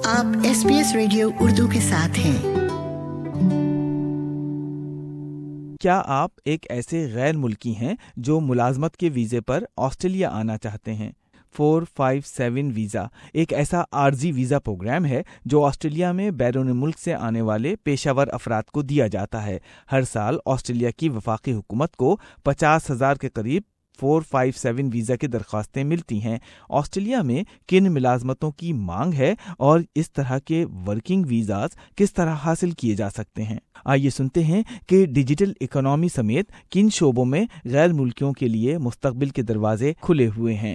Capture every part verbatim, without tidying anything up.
آپ S B S radio Urdu کے ساتھ ہیں۔ کیا آپ ایک ایسے غیر ملکی ہیں جو ملازمت کے ویزے پر آسٹریلیا آنا چاہتے ہیں؟ فور فائیو سیون ویزا ایک ایسا عارضی ویزا پروگرام ہے جو آسٹریلیا میں بیرون ملک سے آنے والے پیشہ ور افراد کو دیا جاتا ہے۔ ہر سال آسٹریلیا کی وفاقی حکومت کو پچاس ہزار کے قریب فور فائیو سیون ویزا کی درخواستیں ملتی ہیں۔ آسٹریلیا میں کن ملازمتوں کی مانگ ہے اور اس طرح کے ورکنگ ویزاز کس طرح حاصل کیے جا سکتے ہیں؟ آئیے سنتے ہیں کہ ڈیجیٹل اکانومی سمیت کن شعبوں میں غیر ملکیوں کے لیے مستقبل کے دروازے کھلے ہوئے ہیں۔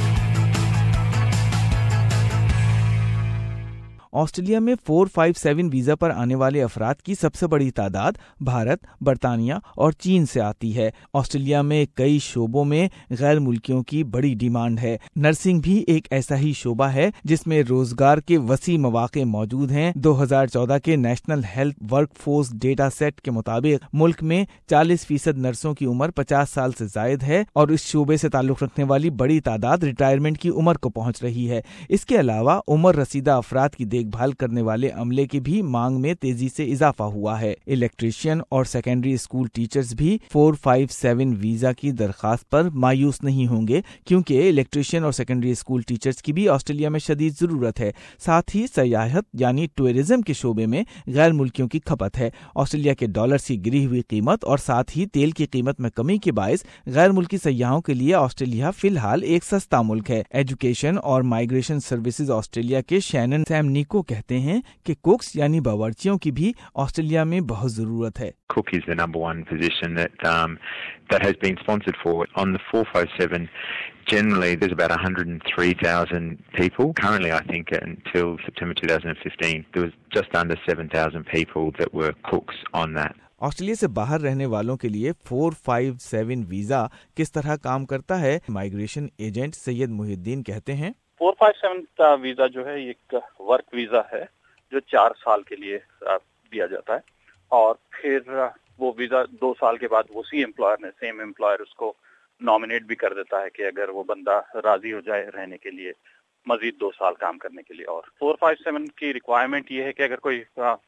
آسٹریلیا میں فور فائیو سیون ویزا پر آنے والے افراد کی سب سے بڑی تعداد بھارت، برطانیہ اور چین سے آتی ہے۔ آسٹریلیا میں کئی شعبوں میں غیر ملکیوں کی بڑی ڈیمانڈ ہے۔ نرسنگ بھی ایک ایسا ہی شعبہ ہے جس میں روزگار کے وسیع مواقع موجود ہیں۔ دو ہزار چودہ کے national health work force data set کے مطابق ملک میں چالیس فیصد نرسوں کی عمر پچاس سال سے زائد ہے اور اس شعبے سے تعلق رکھنے والی بڑی تعداد ریٹائرمنٹ کی عمر کو پہنچ رہی ہے۔ اس کے علاوہ عمر رسیدہ افراد کی دیکھ بھال کرنے والے عملے کی بھی مانگ میں تیزی سے اضافہ ہوا ہے۔ الیکٹریشین اور سیکنڈری اسکول ٹیچرز بھی فور فائیو سیون ویزا کی درخواست پر مایوس نہیں ہوں گے، کیونکہ الیکٹریشین اور سیکنڈری اسکول ٹیچرز کی بھی آسٹریلیا میں شدید ضرورت ہے۔ ساتھ ہی سیاحت یعنی ٹورزم کے شعبے میں غیر ملکیوں کی کھپت ہے۔ آسٹریلیا کے ڈالر کی گری ہوئی قیمت اور ساتھ ہی تیل کی قیمت میں کمی کے باعث غیر ملکی سیاحوں کے لیے آسٹریلیا فی الحال ایک سستا ملک ہے۔ ایجوکیشن اور مائیگریشن سروسز آسٹریلیا کے شینن سیم نیکو کہتے ہیں کہ کوکس یعنی باورچیوں کی بھی آسٹریلیا میں بہت ضرورت ہے۔ Cook is the number one position that um, that has been sponsored for. On the four five seven, generally there's about one hundred three thousand people. Currently, I think until September twenty fifteen, there was just under seven thousand people that were cooks on that. Australia سے باہر رہنے والوں کے لیے four five seven visa کس طرح کام کرتا ہے؟ مائیگریشن ایجنٹ سید محی الدین کہتے ہیں، فور فائیو سیون کا ویزا جو ہے ایک ورک ویزا ہے جو چار سال کے لیے دیا جاتا ہے، اور پھر وہ ویزا دو سال کے بعد اسی امپلائر نے سیم امپلائر اس کو نامینیٹ بھی کر دیتا ہے کہ اگر وہ بندہ راضی ہو جائے رہنے کے لیے مزید دو سال کام کرنے کے لیے۔ اور فور فائیو سیون کی ریکوائرمنٹ یہ ہے کہ اگر کوئی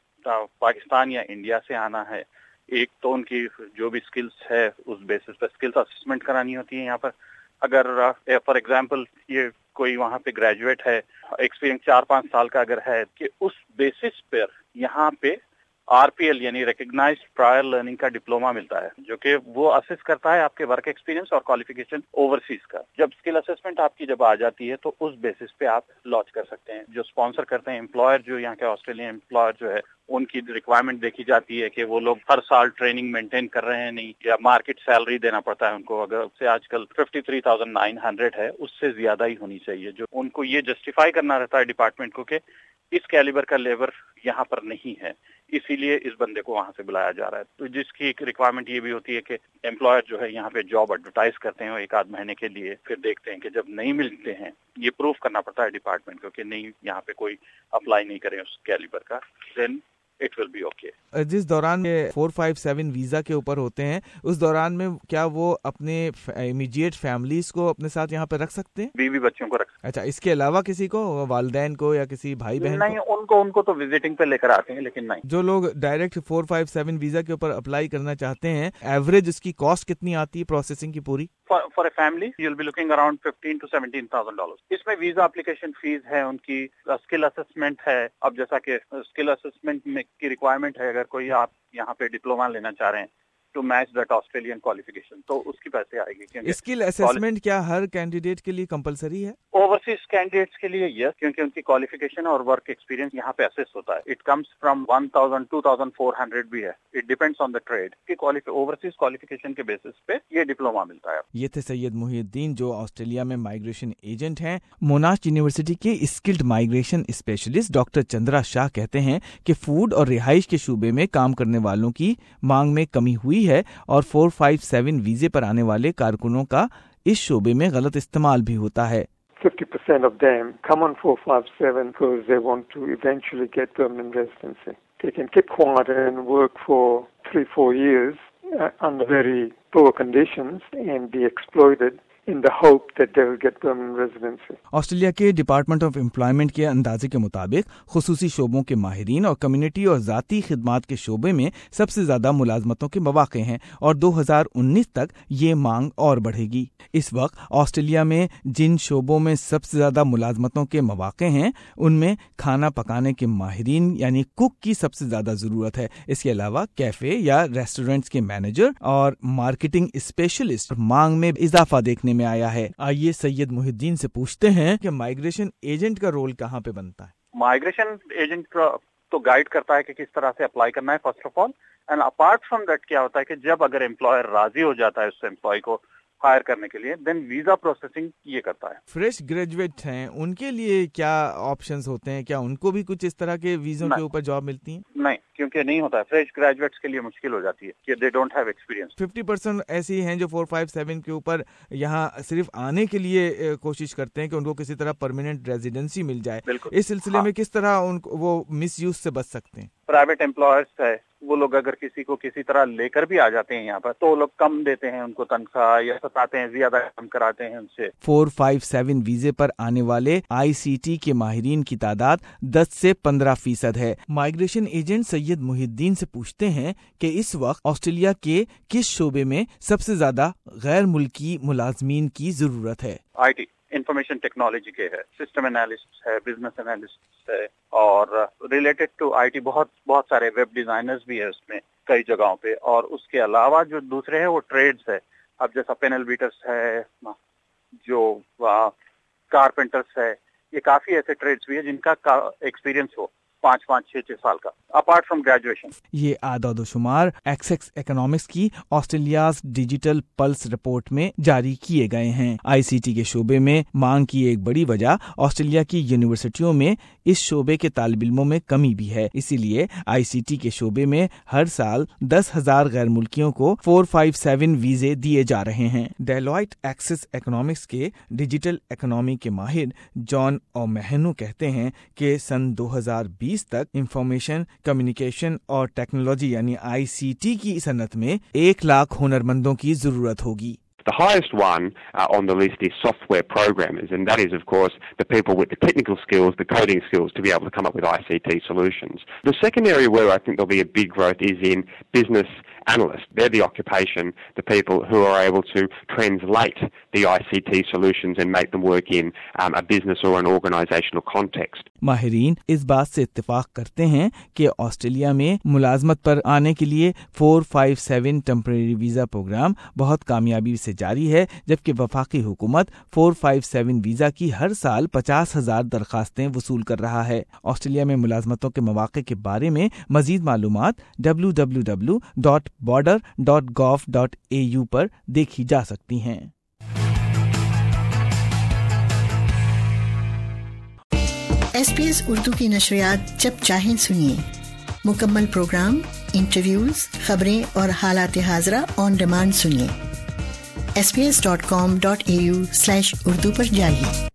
پاکستان یا انڈیا سے آنا ہے، ایک تو ان کی جو بھی سکلز ہے اس بیسس پہ سکلز اسسمنٹ کرانی ہوتی ہے یہاں پر۔ اگر فار ایگزامپل یہ کوئی وہاں پہ گریجویٹ ہے، ایکسپیرینس چار پانچ سال کا اگر ہے، کہ اس بیسس پر یہاں پہ آر پی ایل یعنی ریکگنائزڈ پرائر لرننگ کا ڈپلوما ملتا ہے، جو کہ وہ اسیس کرتا ہے آپ کے ورک ایکسپیرینس اور کوالیفیکیشن اوورسیز کا۔ جب اسکل اسسمنٹ آپ کی جب آ جاتی ہے تو اس بیسس پہ آپ لانچ کر سکتے ہیں۔ جو اسپانسر کرتے ہیں امپلائر، جو یہاں کے آسٹریلین امپلائر جو ہے، ان کی ریکوائرمنٹ دیکھی جاتی ہے کہ وہ لوگ ہر سال ٹریننگ مینٹین کر رہے ہیں نہیں، یا مارکیٹ سیلری دینا پڑتا ہے ان کو۔ اگر اس سے آج کل fifty three thousand nine hundred ہے، اس سے زیادہ ہی ہونی چاہیے۔ جو ان کو یہ جسٹیفائی کرنا رہتا ہے ڈپارٹمنٹ کو کہ اس کیلیبر کا لیبر یہاں پر نہیں ہے، اسی لیے اس بندے کو وہاں سے بلایا جا رہا ہے۔ تو جس کی ایک ریکوائرمنٹ یہ بھی ہوتی ہے کہ امپلائر جو ہے یہاں پہ جاب ایڈورٹائز کرتے ہیں ایک آدھ مہینے کے لیے، پھر دیکھتے ہیں کہ جب نہیں ملتے ہیں، یہ پروف کرنا پڑتا ہے ڈپارٹمنٹ کو کہ نہیں یہاں پہ کوئی اپلائی نہیں کریں اس کیلیبر کا، then it will be okay. جس دوران میں فور فائیو سیون ویزا کے اوپر ہوتے ہیں، اس دوران میں کیا وہ اپنے امیجیٹ فیملیز کو اپنے ساتھ یہاں پہ رکھ سکتے ہیں؟ بیوی بچوں کو رکھ سکتے ہیں۔ اچھا، اس کے علاوہ کسی کو، والدین کو یا کسی بھائی بہن نہیں، ان کو ان کو تو وزٹنگ پہ لے کر آتے ہیں، لیکن نہیں جو لوگ direct four five seven visa کے اوپر اپلائی کرنا چاہتے ہیں، ایوریج اس کی کاسٹ کتنی آتی ہے پروسیسنگ کی پوری؟ For a family you will be looking around fifteen to seventeen thousand dollar. اس میں ویزا اپلیکیشن فیس ہے، ان کی اسکل اسسمنٹ ہے۔ اب جیسا کہ اسکل اسسمنٹ میں کی ریکوائرمنٹ ہے، اگر کوئی آپ یہاں پہ ڈپلوما لینا چاہ رہے ہیں to match that Australian qualification, تو اس کی پیسے آئے گی۔ اسکل اسسمنٹ کیا ہر کینڈیڈیٹ کے لیے کمپلسری ہے؟ اوورسیز کینڈیڈیٹس کے لیے یس، کیونکہ ان کی کوالیفیکیشن اور ورک ایکسپیرینس یہاں پہ اسیس ہوتا ہے۔ It comes from one thousand two thousand four hundred بھی ہے، it depends on the trade کی اوورسیز کوالیفیکیشن کے بیسس پہ یہ ڈپلوما ملتا ہے۔ یہ تھے سید محی الدین جو آسٹریلیا میں مائیگریشن ایجنٹ ہیں۔ موناش یونیورسٹی کے skilled migration specialist doctor Chandra Shah کہتے ہیں کہ فوڈ اور رہائش کے شعبے میں کام کرنے والوں کی مانگ میں کمی ہوئی ہے اور فور فائیو سیون ویزے پر آنے والے کارکنوں کا اس شعبے میں غلط استعمال بھی ہوتا ہے۔ fifty percent of them come on four five seven because they want to eventually get permanent residency. They can keep quiet and work for three, four years uh, under very poor conditions and be exploited in the hope that they will get permanent residency. Australia के department of employment के अंदाजे के मुताबिक खुसूसी शोबों के माहिरीन और community और ज़ाती खिदमात के शोबे में सबसे ज़्यादा मुलाजमतों के मौक़े हैं और दो हज़ार उन्नीस तक ये मांग और बढ़ेगी। इस वक्त ऑस्ट्रेलिया में जिन शोबों में सबसे ज़्यादा मुलाजमतों के मौक़े हैं उनमें खाना पकाने के माहिरीन यानी कुक की सबसे ज़्यादा ज़रूरत है। इसके अलावा कैफ़े या रेस्टोरेंट्स के मैनेजर और मार्केटिंग स्पेशलिस्ट मांग में इजाफा देखने में आया है। आइए सैयद मुहिद्दीन से पूछते हैं कि माइग्रेशन एजेंट का रोल कहाँ पे बनता है। माइग्रेशन एजेंट तो गाइड करता है कि किस तरह से अप्लाई करना है first of all, and apart from that क्या होता है कि जब अगर एम्प्लॉयर राजी हो जाता है उस एम्प्लॉय को हायर करने के लिए, देन वीजा प्रोसेसिंग ये करता है। फ्रेश ग्रेजुएट हैं उनके लिए क्या ऑप्शंस होते हैं? क्या उनको भी कुछ इस तरह के वीजों के ऊपर जॉब मिलती है? नहीं, क्योंकि नहीं होता है। फ्रेश ग्रेजुएट्स के लिए मुश्किल हो जाती है कि they don't have experience. Fifty percent ऐसी हैं जो फोर फाइव सेवन के ऊपर यहाँ सिर्फ आने के लिए कोशिश करते हैं कि उनको किसी तरह परमानेंट रेजिडेंसी मिल जाए। इस सिलसिले में किस तरह उनको वो मिस यूज से बच सकते हैं? प्राइवेट एम्प्लॉयर्स है वो लोग अगर किसी को किसी तरह लेकर भी आ जाते हैं यहाँ पर तो वो लोग कम देते हैं उनको तनख्वाह या सताते हैं, ज्यादा कम कराते हैं उनसे। फोर फाइव सेवन वीजे पर आने वाले आईसीटी के माहिरीन की तादाद दस से पंद्रह फीसद है। माइग्रेशन एजेंट सैयद मुहिद्दीन से पूछते हैं कि इस वक्त ऑस्ट्रेलिया के किस शोबे में सबसे ज्यादा गैर मुल्की मुलाजमीन की जरूरत है। आईटी, इंफॉर्मेशन टेक्नोलॉजी के है, सिस्टम एनालिस्ट है, बिजनेस एनालिस्ट है और रिलेटेड टू आईटी बहुत बहुत सारे वेब डिजाइनर्स भी है उसमें कई जगहों पे। और उसके अलावा जो दूसरे हैं वो ट्रेड्स है, अब जैसा पेनल बीटर्स है, जो कारपेंटर्स है, ये काफी ऐसे ट्रेड्स भी है जिनका एक्सपीरियंस हो पाँच पाँच छह छह साल का अपार्ट फ्रॉम ग्रेजुएशन। ये आदाद शुमार एक्सेस इकोनॉमिक्स की ऑस्ट्रेलिया डिजिटल पल्स रिपोर्ट में जारी किए गए हैं। आईसीटी के शोबे में मांग की एक बड़ी वजह ऑस्ट्रेलिया की यूनिवर्सिटियों में इस शोबे के तालिब इल्मों में कमी भी है। इसीलिए आईसीटी के शोबे में हर साल दस हजार गैर मुल्कियों को फोर फाइव सेवन वीजे दिए जा रहे हैं। डेलॉयट एक्सेस इकोनॉमिक्स के डिजिटल इकोनॉमी के माहिर जॉन ओमेहनू कहते हैं कि सन दो हजार बीस तक इंफॉर्मेशन कम्युनिकेशन और टेक्नोलॉजी यानी आईसीटी की सनत में एक लाख हुनरमंदों की जरूरत होगी। The highest one uh, on the list is software programmers, and that is, of course, the people with the technical skills, the coding skills to be able to come up with I C T solutions. The second area where I think there'll be a big growth is in business analysts. They're the occupation, the people who are able to translate the I C T solutions and make them work in um, a business or an organizational context. माहिरीन इस बात से इत्तेफाक करते हैं कि Australia में मुलाजमत पर आने के लिए four five seven temporary visa programme बहुत कामयाबी से जारी है, जबकि वफाकी हुकूमत फोर फाइव सेवन वीजा की हर साल पचास हजार दरखास्तें वसूल कर रहा है। ऑस्ट्रेलिया में मुलाजमतों के मौके के बारे में मजीद मालूमात W W W dot border dot gov dot ए यू पर देखी जा सकती हैं। एसपीएस उर्दू की नशरियात जब चाहें सुनिए। मुकम्मल प्रोग्राम, इंटरव्यूज, खबरें और हालात हाजरा ऑन डिमांड सुनिए। S P S dot com dot ए यू स्लैश उर्दू पर जाइए।